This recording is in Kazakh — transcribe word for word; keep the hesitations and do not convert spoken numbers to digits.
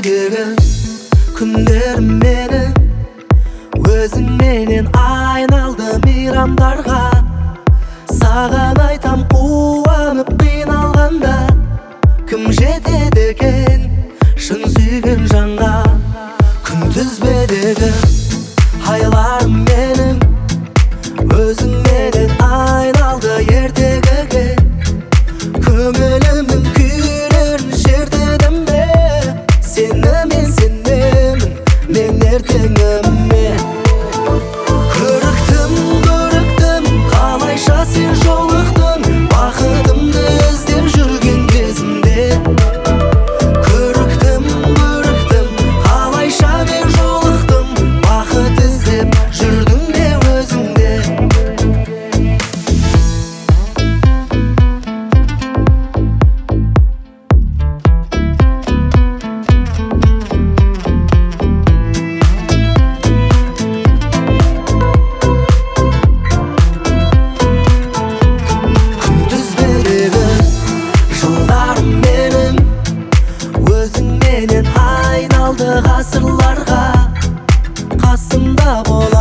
Ертедегі күндерім менің өзіңменен айналды мейрамдарға. Саған айтам қуанып қиналғанда, кім жетеді екен шын сүйген жанға. Күнтізбедегі айларым менің өзіңменен айналды ертегіге. Көңілімнің күйлерін шертедім бе, сені мен сенемін мен ертеңіме. Көріктім, көріктім, қалайша сен жолықтың бақытымды іздеп жүрген кезімде. Көріктім, көріктім, қалайша мен жолықтым бақыт іздеп жүрдің бе өзіңде. Айналды ғасырларға, қасымда бол.